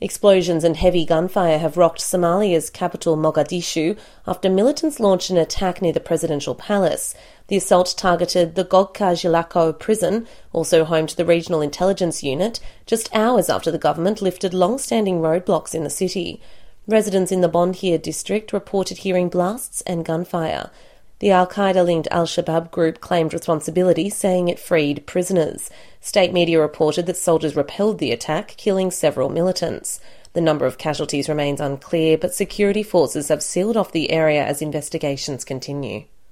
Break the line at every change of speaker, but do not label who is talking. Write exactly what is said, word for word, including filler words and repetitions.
Explosions and heavy gunfire have rocked Somalia's capital Mogadishu after militants launched an attack near the presidential palace. The assault targeted the Gogka Jilako prison, also home to the Regional Intelligence Unit, just hours after the government lifted long-standing roadblocks in the city. Residents in the Bondhir district reported hearing blasts and gunfire. The Al-Qaeda-linked Al-Shabaab group claimed responsibility, saying it freed prisoners. State media reported that soldiers repelled the attack, killing several militants. The number of casualties remains unclear, but security forces have sealed off the area as investigations continue.